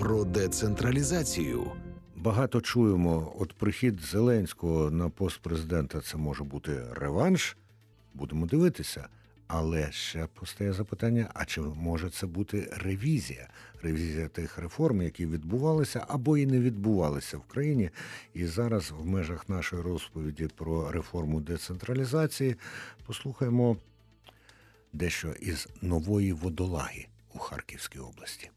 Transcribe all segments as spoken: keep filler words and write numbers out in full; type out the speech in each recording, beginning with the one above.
про децентралізацію. Багато чуємо, от прихід Зеленського на пост президента – це може бути реванш. Будемо дивитися. Але ще постає запитання, а чи може це бути ревізія? Ревізія тих реформ, які відбувалися або і не відбувалися в країні. І зараз в межах нашої розповіді про реформу децентралізації послухаємо дещо із Нової Водолаги у Харківській області.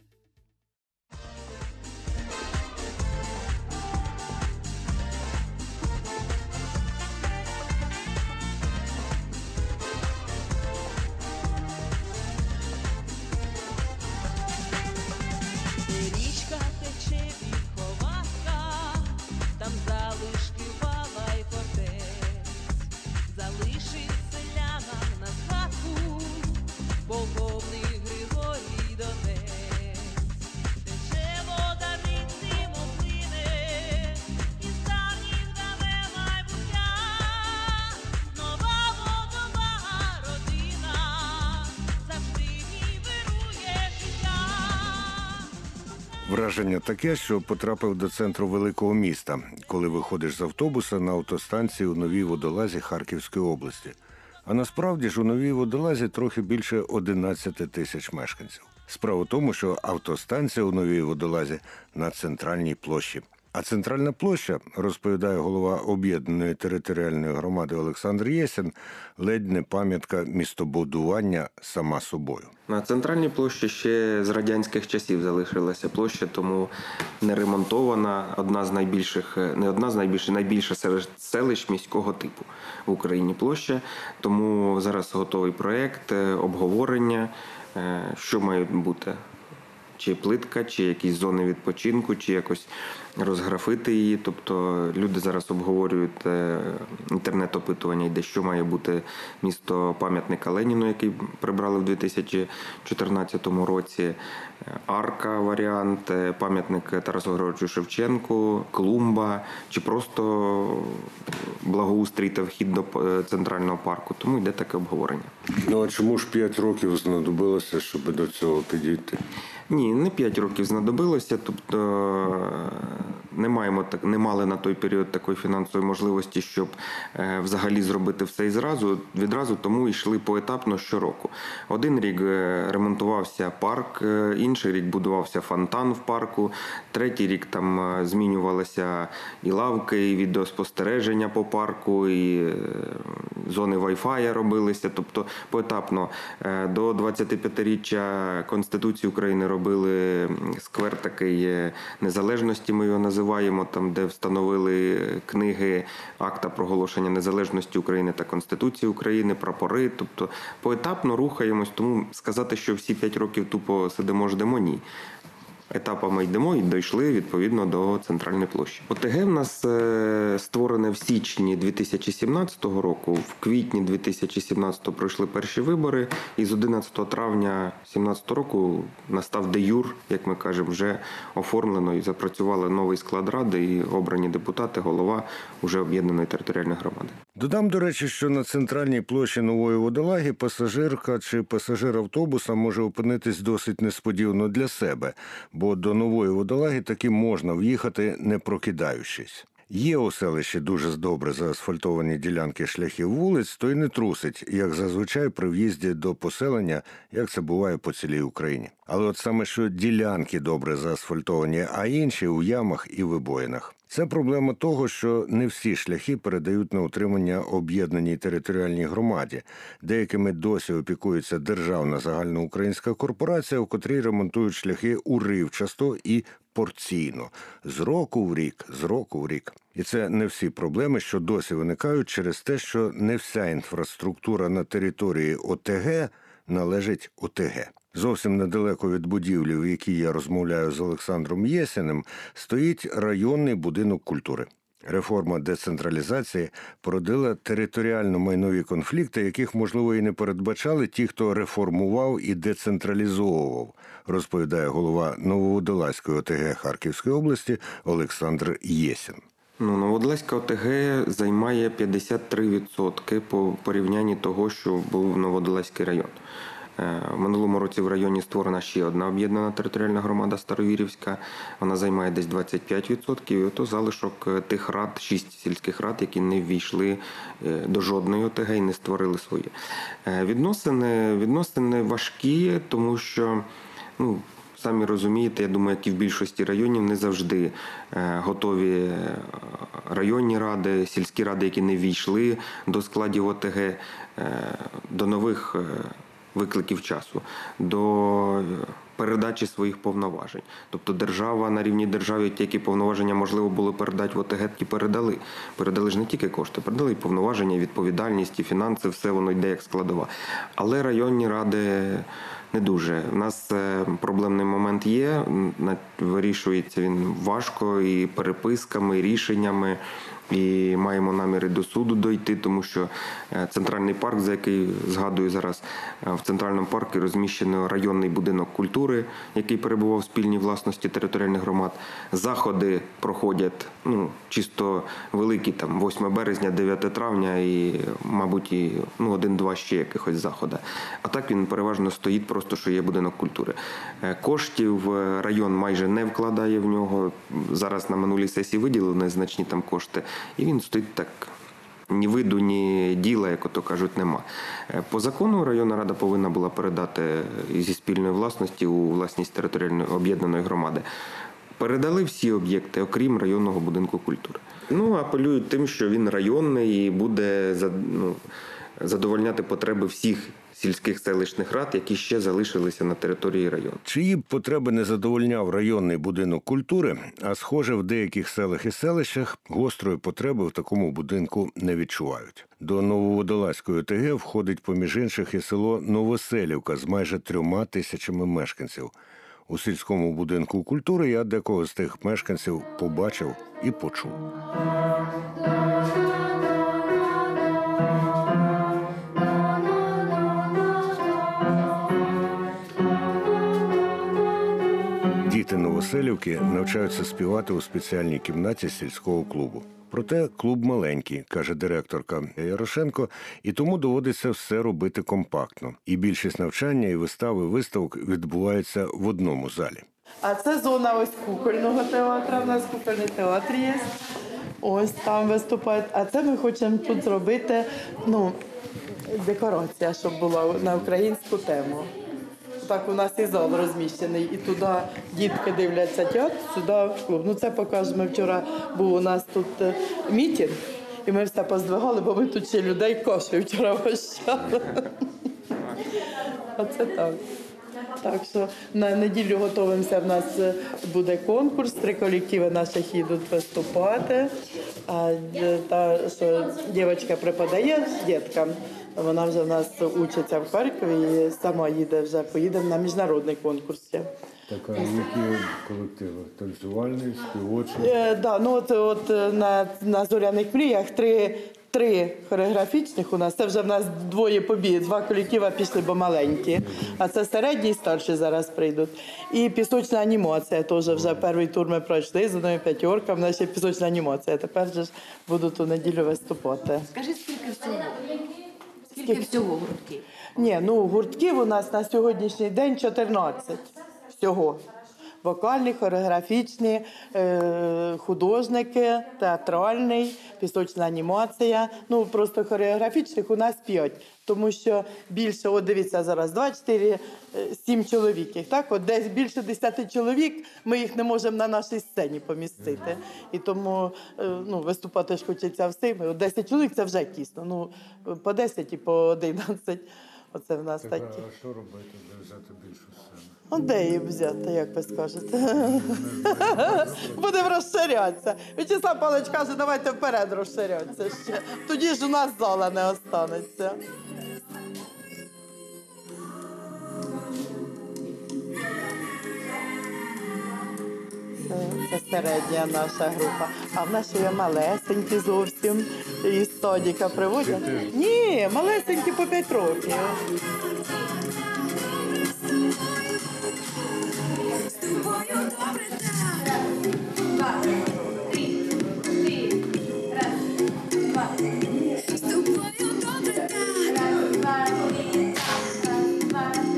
Враження таке, що потрапив до центру великого міста, коли виходиш з автобуса на автостанції у Новій Водолазі Харківської області. А насправді ж у Новій Водолазі трохи більше одинадцяти тисяч мешканців. Справа в тому, що автостанція у Новій Водолазі на центральній площі. А центральна площа, розповідає голова об'єднаної територіальної громади Олександр Єсін, ледь не пам'ятка містобудування сама собою. На центральній площі ще з радянських часів залишилася площа, тому не ремонтована, одна з найбільших, не одна з найбільших, найбільша серед селищ міського типу в Україні площа. Тому зараз готовий проєкт, обговорення, що має бути. Чи плитка, чи якісь зони відпочинку, чи якось розграфити її. Тобто люди зараз обговорюють інтернет-опитування, йде, що має бути місто пам'ятника Леніну, який прибрали в дві тисячі чотирнадцятому році, арка варіант, пам'ятник Тарасу Григоровичу Шевченку, клумба, чи просто благоустрій та вхід до центрального парку. Тому йде таке обговорення. Ну а чому ж п'ять років знадобилося, щоб до цього підійти? Ні, не п'ять років знадобилося, тобто не маємо так, не мали на той період такої фінансової можливості, щоб е, взагалі зробити все і зразу, відразу, тому йшли поетапно щороку. Один рік ремонтувався парк, інший рік будувався фонтан в парку, третій рік там змінювалися і лавки, і відеоспостереження по парку, і е, зони Wi-Fi робилися, тобто поетапно. Е, до двадцятип'ятиріччя Конституції України робили сквер такий незалежності, ми його називаємо, там, де встановили книги акта проголошення незалежності України та Конституції України, прапори, тобто поетапно рухаємось, тому сказати, що всі п'ять років тупо сидимо, ждемо, ні. Етапами йдемо і дійшли, відповідно, до центральної площі. ОТГ в нас створене в січні дві тисячі сімнадцятого року, в квітні дві тисячі сімнадцятого пройшли перші вибори, і з одинадцятого травня дві тисячі сімнадцятого року настав де-юр, як ми кажемо, вже оформлено і запрацювали новий склад ради, і обрані депутати, голова уже об'єднаної територіальної громади. Додам, до речі, що на центральній площі Нової Водолаги пасажирка чи пасажир автобуса може опинитись досить несподівано для себе, бо до Нової Водолаги таки можна в'їхати, не прокидаючись. Є у селищі дуже добре заасфальтовані ділянки шляхів вулиць, то й не трусить, як зазвичай при в'їзді до поселення, як це буває по цілій Україні. Але от саме що ділянки добре заасфальтовані, а інші у ямах і вибоїнах. Це проблема того, що не всі шляхи передають на утримання об'єднаній територіальній громаді. Деякими досі опікується державна загальноукраїнська корпорація, в котрій ремонтують шляхи уривчасто і порційно. З року в рік, з року в рік. І це не всі проблеми, що досі виникають через те, що не вся інфраструктура на території ОТГ належить ОТГ. Зовсім недалеко від будівлі, в якій я розмовляю з Олександром Єсіним, стоїть районний будинок культури. Реформа децентралізації породила територіально-майнові конфлікти, яких, можливо, і не передбачали ті, хто реформував і децентралізовував, розповідає голова Нововодолазької ОТГ Харківської області Олександр Єсін. Ну, Нововодолазька ОТГ займає п'ятдесят три відсотки по порівнянні того, що був Нововодолазький район. В минулому році в районі створена ще одна об'єднана територіальна громада Старовірівська. Вона займає десь двадцять п'ять відсотків. І ото залишок тих рад, шість сільських рад, які не ввійшли до жодної О Те Ге і не створили свої. Відносини, відносини важкі, тому що, ну, самі розумієте, я думаю, як і в більшості районів, не завжди готові районні ради, сільські ради, які не ввійшли до складів О Те Ге, до нових викликів часу, до передачі своїх повноважень. Тобто держава, на рівні держави, ті, які повноваження можливо було передати в О Те Ге, ті передали. Передали ж не тільки кошти, передали і повноваження, і відповідальність, і фінанси, все воно йде як складова. Але районні ради не дуже. У нас проблемний момент є, вирішується він важко і переписками, і рішеннями. І маємо наміри до суду дойти, тому що центральний парк, за який згадую зараз, в центральному парку розміщено районний будинок культури, який перебував в спільній власності територіальних громад. Заходи проходять, ну, чисто великі, там, восьме березня, дев'яте травня і, мабуть, і, ну, один-два ще якихось заходи. А так він переважно стоїть просто, що є будинок культури. Коштів район майже не вкладає в нього. Зараз на минулій сесії виділили незначні там кошти. І він стоїть так, ні виду, ні діла, як ото кажуть, нема. По закону районна рада повинна була передати зі спільної власності у власність територіальної об'єднаної громади. Передали всі об'єкти, окрім районного будинку культури. Ну, апелюють тим, що він районний і буде, ну, задовольняти потреби всіх сільських селищних рад, які ще залишилися на території району. Чиї б потреби не задовольняв районний будинок культури, а схоже, в деяких селах і селищах гострої потреби в такому будинку не відчувають. До Нововодолазької О Те Ге входить, поміж інших, і село Новоселівка з майже трьома тисячами мешканців. У сільському будинку культури я декого з тих мешканців побачив і почув. Діти Новоселівки навчаються співати у спеціальній кімнаті сільського клубу. Проте клуб маленький, каже директорка Ярошенко, і тому доводиться все робити компактно. І більшість навчання і вистави виставок відбуваються в одному залі. А це зона ось кукольного театру, у нас кукольний театр є. Ось там виступають. А це ми хочемо тут зробити, ну, декорація, щоб була на українську тему. Так у нас і зал розміщений, і туди дітки дивляться театр, сюди в клуб. Ну це покажемо. Вчора був у нас тут мітинг, і ми все поздвигали, бо ми тут ще людей кошти вчора вищали. Оце так. Так що на неділю готуємося, в нас буде конкурс, три колективи наших їдуть виступати. А та, що дівчинка преподає діткам, вона вже в нас учиться в Харкові і сама їде вже, поїде на міжнародний конкурс. Так, а які колективи? Танцювальний, співочий? Е, да, ну от, от на, на «Зоряних мріях» три, три хореографічних у нас. Це вже в нас двоє побід, два колективи пішли, бо маленькі. А це середні і старші зараз прийдуть. І пісочна анімація теж вже перший тур ми пройшли з одною п'ятеркою. В нас ще пісочна анімація. Тепер же ж будуть у неділю виступати. Скажи, скільки всього? Скільки всього гуртків? Ні, ну гуртків у нас на сьогоднішній день чотирнадцять всього. Вокальні, хореографічні, е, художники, театральний, пісочна анімація. Ну, просто хореографічних у нас п'ять. Тому що більше, от дивіться, зараз два, чотири, сім чоловік їх, так? От десь більше десяти чоловік, ми їх не можемо на нашій сцені помістити. І тому, ну, виступати ж хочеться всім. От десять чоловік – це вже тісно. Ну, по десять і по одинадцять. Оце в нас Так, такі. а що робити, де взяти більшу сцену? А де її взяти, як ви скажете? Будемо розширятися. В'ячеслав Павлович каже, давайте вперед розширятися ще. Тоді ж у нас зала не останеться. Це, це середня наша група. А в нас ще є малесенькі зовсім. Із садика приводять. Ні, малесенькі по п'ять років. З тобою добре так. Два, три, три, раз, два. З тобою добре так. Раз, два, три, раз, два,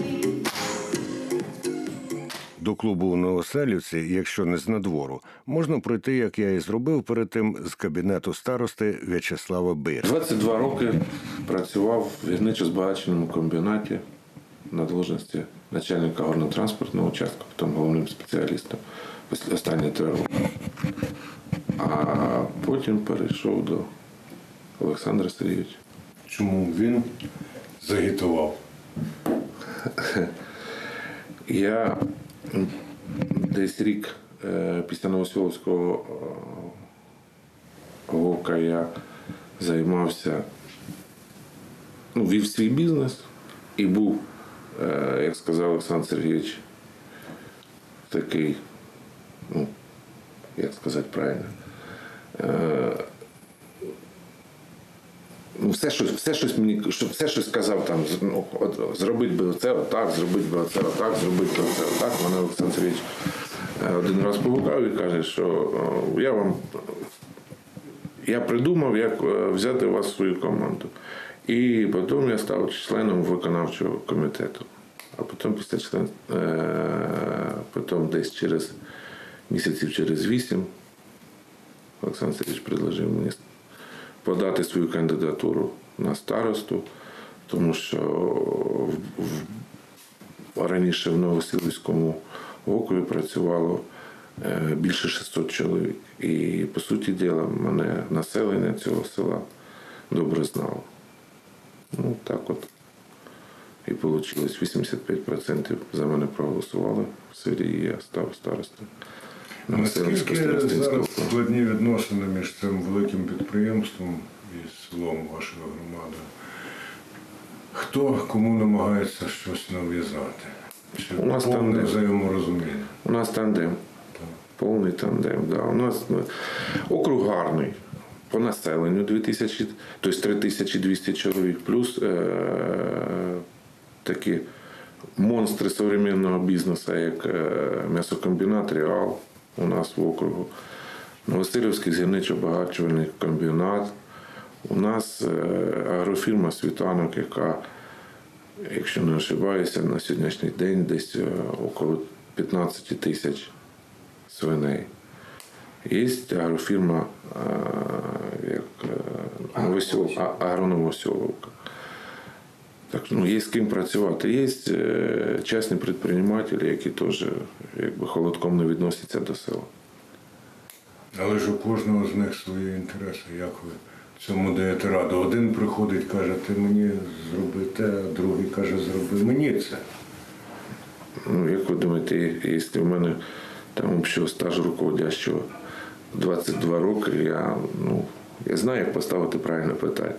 клубу у Новоселівці, якщо не з надвору, можна пройти, як я і зробив перед тим, з кабінету старости В'ячеслава Бирки. двадцять два роки працював в гірничо-збагаченому комбінаті на должності начальника горно-транспортного участку, потім головним спеціалістом останні три роки. А потім перейшов до Олександра Сергійовича. Чому він загітував? Я десь рік е, після Новоселовського ГОКа я займався, ну, вів свій бізнес і був, е, як сказав Олександр Сергійович, такий, ну, як сказати правильно, е, ну, все щось, все щось мені, все щось сказав там, ну, от, зробити би оце отак, зробити би оце отак, зробити би оце отак. Мене Олександр Сергійович один раз погукав і каже, що я вам, я придумав, як взяти вас в свою команду. І потім я став членом виконавчого комітету. А потім після член, потім десь через місяців через вісім Олександр Сергійович предложив мені подати свою кандидатуру на старосту, тому що в, в, раніше в Новоселівському округі працювало е, більше шістсот чоловік. І, по суті діла, мене населення цього села добре знало. Ну, так от і вийшло. вісімдесят п'ять відсотків за мене проголосували в селі, і я став старостою. Наскільки зараз складні відносини між цим великим підприємством і селом вашої громади? Хто кому намагається щось нав'язати? Чи у нас повне тандем. взаєморозуміння? У нас тандем. Так. Повний тандем, да. У нас округ гарний. По населенню дві тисячі, тобто три тисячі двісті чоловік, плюс е- такі монстри сучасного бізнесу, як м'ясокомбінат «Реал» у нас в округу, Новоселівський гірничо-збагачувальний комбінат, у нас агрофірма «Світанок», яка, якщо не ошибаюся, на сьогоднішній день десь около п'ятнадцять тисяч свиней. Є агрофірма як агрономосьоловка. Так, ну, є з ким працювати. Є е, чесні підприємці, які теж якби холодком не відносяться до села. Але ж у кожного з них свої інтереси. Як ви цьому даєте раду? Один приходить, каже, ти мені зроби те, а другий каже, зроби мені це. Ну, як ви думаєте, якщо в мене там общого стажу руководящого двадцять два роки, я, ну, я знаю, як поставити правильне питання.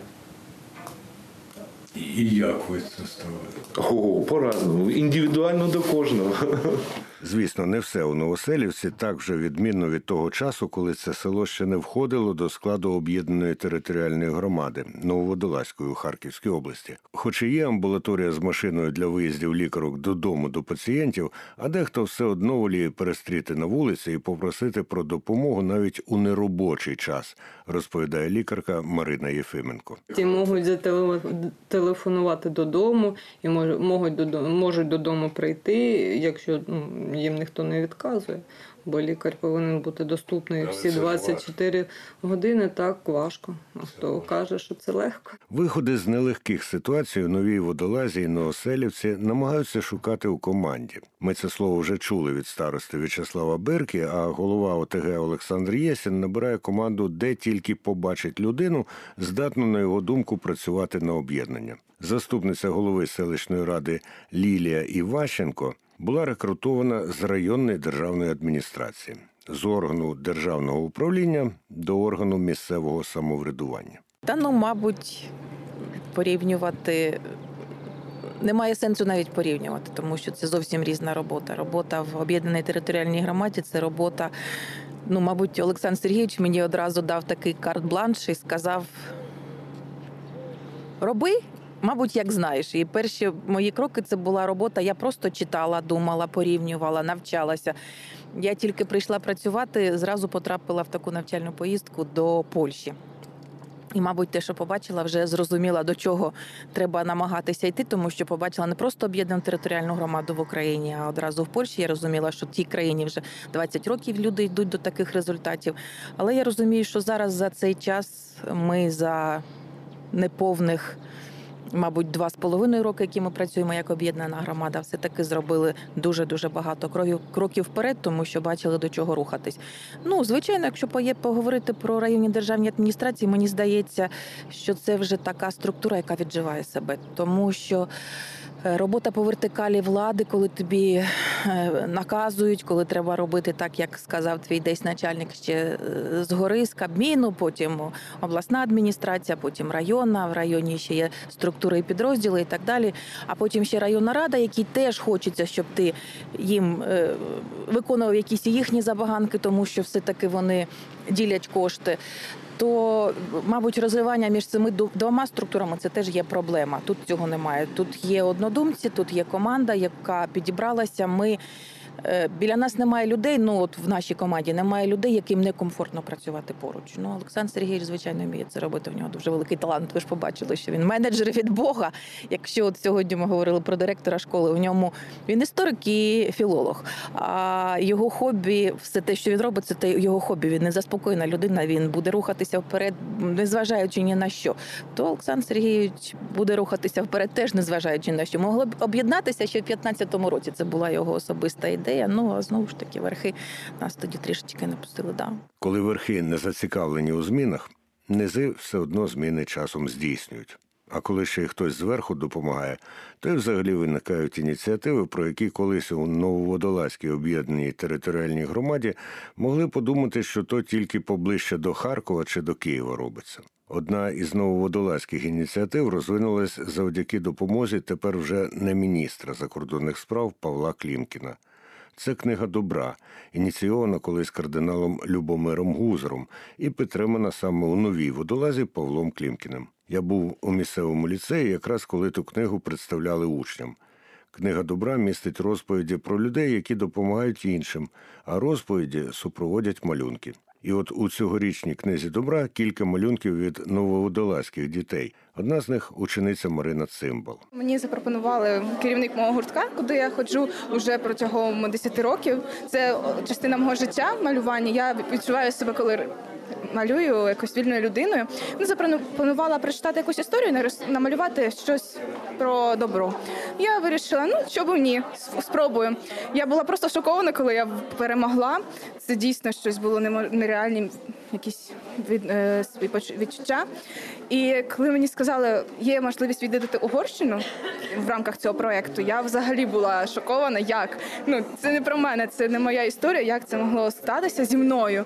І як ви це ставите? О, по-разному. Індивідуально до кожного. Звісно, не все у Новоселівці так вже відмінно від того часу, коли це село ще не входило до складу об'єднаної територіальної громади Нововодолазької у Харківській області. Хоч і є амбулаторія з машиною для виїздів лікарок додому до пацієнтів, а дехто все одно воліє перестріти на вулиці і попросити про допомогу навіть у неробочий час, розповідає лікарка Марина Єфименко. Ті можуть зателефонувати додому і можуть додому, можуть додому прийти, якщо ну, їм ніхто не відказує, бо лікар повинен бути доступний всі двадцять чотири години, так важко. А хто каже, що це легко. Виходи з нелегких ситуацій у Новій Водолазі і Новоселівці намагаються шукати у команді. Ми це слово вже чули від старости В'ячеслава Бирки, а голова ОТГ Олександр Єсін набирає команду, де тільки побачить людину, здатну, на його думку, працювати на об'єднання. Заступниця голови селищної ради Лілія Іващенко була рекрутована з районної державної адміністрації, з органу державного управління до органу місцевого самоврядування. Та, ну, мабуть, порівнювати немає сенсу навіть порівнювати, тому що це зовсім різна робота. Робота в об'єднаній територіальній громаді – це робота, ну, мабуть, Олександр Сергійович мені одразу дав такий карт-бланш і сказав: роби, мабуть, як знаєш. І перші мої кроки – це була робота, я просто читала, думала, порівнювала, навчалася. Я тільки прийшла працювати, зразу потрапила в таку навчальну поїздку до Польщі. І, мабуть, те, що побачила, вже зрозуміла, до чого треба намагатися йти, тому що побачила не просто об'єднану територіальну громаду в Україні, а одразу в Польщі. Я розуміла, що в тій країні вже двадцять років люди йдуть до таких результатів. Але я розумію, що зараз за цей час ми за неповних, мабуть, два з половиною роки, які ми працюємо як об'єднана громада, все-таки зробили дуже-дуже багато кроків, кроків вперед, тому що бачили, до чого рухатись. Ну, звичайно, якщо поговорити про районні державні адміністрації, мені здається, що це вже така структура, яка відживає себе. Тому що робота по вертикалі влади, коли тобі наказують, коли треба робити так, як сказав твій десь начальник ще згори, з Кабміну, потім обласна адміністрація, потім районна, в районі ще є структури і підрозділи і так далі, а потім ще районна рада, якій теж хочеться, щоб ти їм виконував якісь їхні забаганки, тому що все-таки вони ділять кошти. То, мабуть, розривання між цими двома структурами – це теж є проблема. Тут цього немає. Тут є однодумці, тут є команда, яка підібралася. Ми, біля нас немає людей, ну от в нашій команді немає людей, яким некомфортно працювати поруч. Ну, Олександр Сергійович, звичайно, вміє це робити. В нього дуже великий талант. Ви ж побачили, що він менеджер від Бога. Якщо от сьогодні ми говорили про директора школи, у ньому він історик і філолог. А його хобі, все те, що він робить, це те його хобі. Він не заспокоєна людина, він буде рухатися вперед, незважаючи ні на що. То Олександр Сергійович буде рухатися вперед, теж незважаючи на що. Могли б об'єднатися ще в п'ятнадцятому році. Це була його особиста ідея. Ну, а знову ж таки, верхи нас тоді трішечки не пустили. Да. Коли верхи не зацікавлені у змінах, низи все одно зміни часом здійснюють. А коли ще й хтось зверху допомагає, то й взагалі виникають ініціативи, про які колись у Нововодолазькій об'єднаній територіальній громаді могли подумати, що то тільки поближче до Харкова чи до Києва робиться. Одна із нововодолазьких ініціатив розвинулась завдяки допомозі тепер вже не міністра закордонних справ Павла Клімкіна. Це книга добра, ініційована колись кардиналом Любомиром Гузаром і підтримана саме у Новій Водолазі Павлом Клімкіним. Я був у місцевому ліцеї, якраз коли ту книгу представляли учням. Книга добра містить розповіді про людей, які допомагають іншим, а розповіді супроводять малюнки. І от у цьогорічній книзі добра кілька малюнків від нововодолазьких дітей. Одна з них – учениця Марина Цимбал. Мені запропонували керівник мого гуртка, куди я ходжу вже протягом десяти років. Це частина мого життя, малювання. Я відчуваю себе, коли малюю якось вільною людиною. Вона запропонувала прочитати якусь історію, намалювати щось про добро. Я вирішила, ну, чому ні, спробую. Я була просто шокована, коли я перемогла. Це дійсно щось було нереальні якісь відчуття. І коли мені сказали, є можливість відвідати Угорщину в рамках цього проєкту, я взагалі була шокована, як. Ну, це не про мене, це не моя історія, як це могло статися зі мною.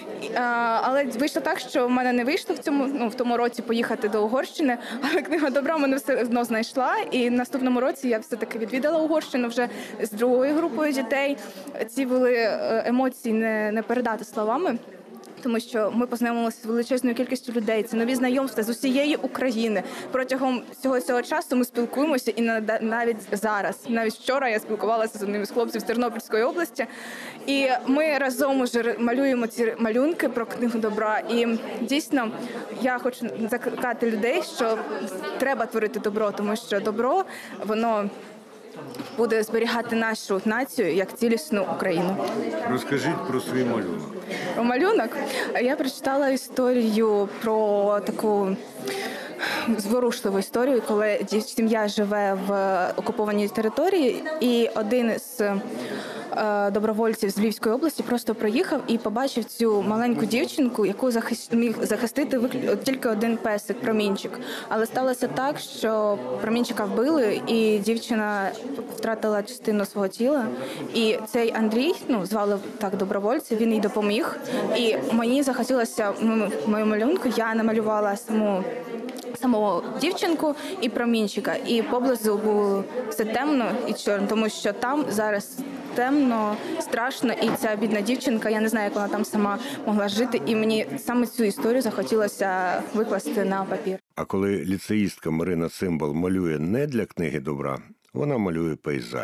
Але вийшло так, що в мене не вийшло в цьому, ну, в тому році поїхати до Угорщини, але книга добра мене все одно знайшла. І в наступному році я все-таки відвідала Угорщину вже з другою групою дітей. Ці були емоції не, не передати словами. Тому що ми познайомилися з величезною кількістю людей, це нові знайомства з усієї України. Протягом всього цього часу ми спілкуємося і навіть зараз. Навіть вчора я спілкувалася з одним із хлопців з Тернопільської області. І ми разом уже малюємо ці малюнки про книгу добра. І дійсно я хочу закликати людей, що треба творити добро, тому що добро, воно буде зберігати нашу націю як цілісну Україну. Розкажіть про свій малюнок. Про малюнок? Я прочитала історію про таку зворушливу історію, коли сім'я живе в окупованій території, і один з добровольців з Львівської області просто приїхав і побачив цю маленьку дівчинку, яку міг захистити тільки один песик, Промінчик. Але сталося так, що Промінчика вбили, і дівчина втратила частину свого тіла. І цей Андрій, ну, звали так добровольця, він їй допоміг. І мені захотілося в моєму малюнку, я намалювала саму самого дівчинку і Промінчика. І поблизу було все темно і чорно, тому що там зараз темно, страшно, і ця бідна дівчинка, я не знаю, як вона там сама могла жити, і мені саме цю історію захотілося викласти на папір. А коли ліцеїстка Марина Цимбал малює не для книги добра, вона малює пейзажі.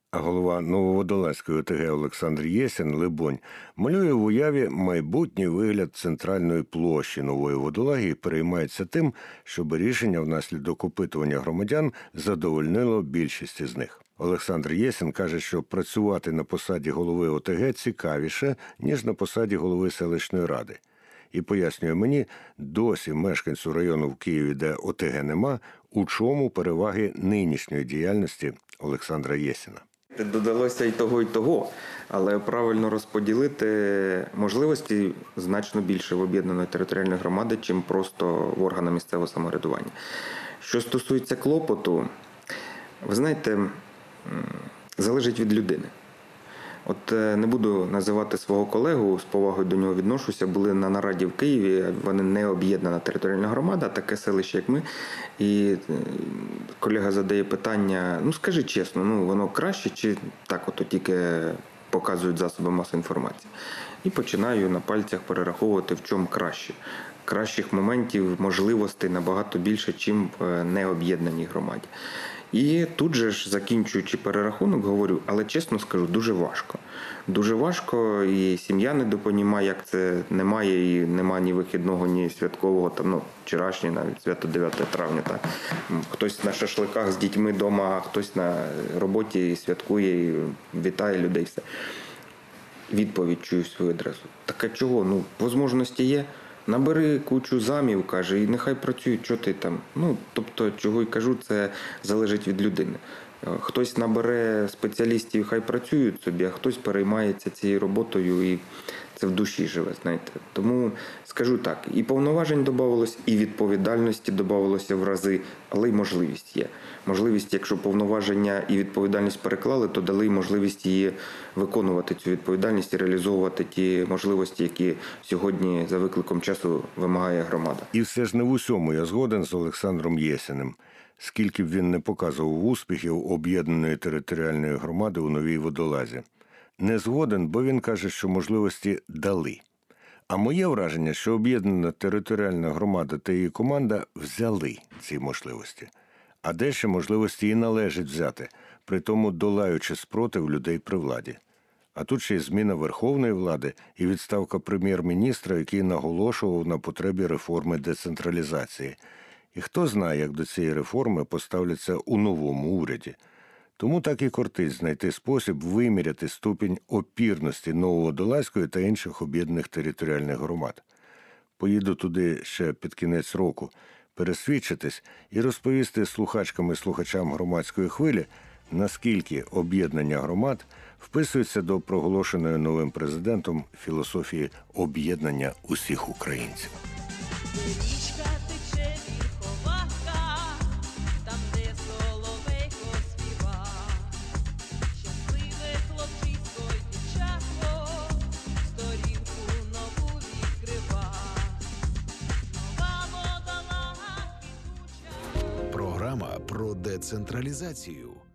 А голова Нововодолазької ОТГ Олександр Єсін, либонь, малює в уяві майбутній вигляд центральної площі Нової Водолаги і переймається тим, щоб рішення внаслідок опитування громадян задовольнило більшість із них. Олександр Єсін каже, що працювати на посаді голови ОТГ цікавіше, ніж на посаді голови селищної ради. І пояснює мені, досі мешканцю району в Києві, де ОТГ нема, у чому переваги нинішньої діяльності Олександра Єсіна. Додалося і того, і того, але правильно розподілити можливості значно більше в об'єднаної територіальної громади, чим просто в органах місцевого самоврядування. Що стосується клопоту, ви знаєте, залежить від людини. От не буду називати свого колегу, з повагою до нього відношуся, були на нараді в Києві, вони не об'єднана територіальна громада, таке селище, як ми. І колега задає питання, ну скажи чесно, ну воно краще чи так ото тільки показують засоби масової інформації? І починаю на пальцях перераховувати, в чому краще. Кращих моментів, можливостей набагато більше, чим в необ'єднаній громаді. І тут же ж, закінчуючи перерахунок, говорю, але чесно скажу, дуже важко. Дуже важко, і сім'я не допонімає, як це немає, і немає ні вихідного, ні святкового, там, ну, вчорашній навіть, свято дев'яте травня. Так. Хтось на шашликах з дітьми вдома, а хтось на роботі і святкує, і вітає людей, все. Відповідь чую свою адресу. Так а чого? Ну, можливості є. Набери кучу замів, каже, і нехай працюють, що ти там. Ну, тобто, чого й кажу, це залежить від людини. Хтось набере спеціалістів, хай працюють собі, а хтось переймається цією роботою і це в душі живе, знаєте. Тому скажу так, і повноважень додавалось, і відповідальності додавалося в рази, але й можливість є. Можливість, якщо повноваження і відповідальність переклали, то дали й можливість її виконувати, цю відповідальність і реалізовувати ті можливості, які сьогодні за викликом часу вимагає громада. І все ж не в усьому я згоден з Олександром Єсіним. Скільки б він не показував успіхів об'єднаної територіальної громади у Новій Водолазі. Не згоден, бо він каже, що можливості дали. А моє враження, що об'єднана територіальна громада та її команда взяли ці можливості. А дещо можливості і належить взяти, при тому долаючи спротив людей при владі. А тут ще й зміна верховної влади і відставка прем'єр-міністра, який наголошував на потребі реформи децентралізації. І хто знає, як до цієї реформи поставляться у новому уряді. Тому так і кортить знайти спосіб виміряти ступінь опірності Нововодолазької та інших об'єднаних територіальних громад. Поїду туди ще під кінець року, пересвідчитись і розповісти слухачкам і слухачам громадської хвилі, наскільки об'єднання громад вписується до проголошеної новим президентом філософії об'єднання усіх українців. Програма про децентралізацію.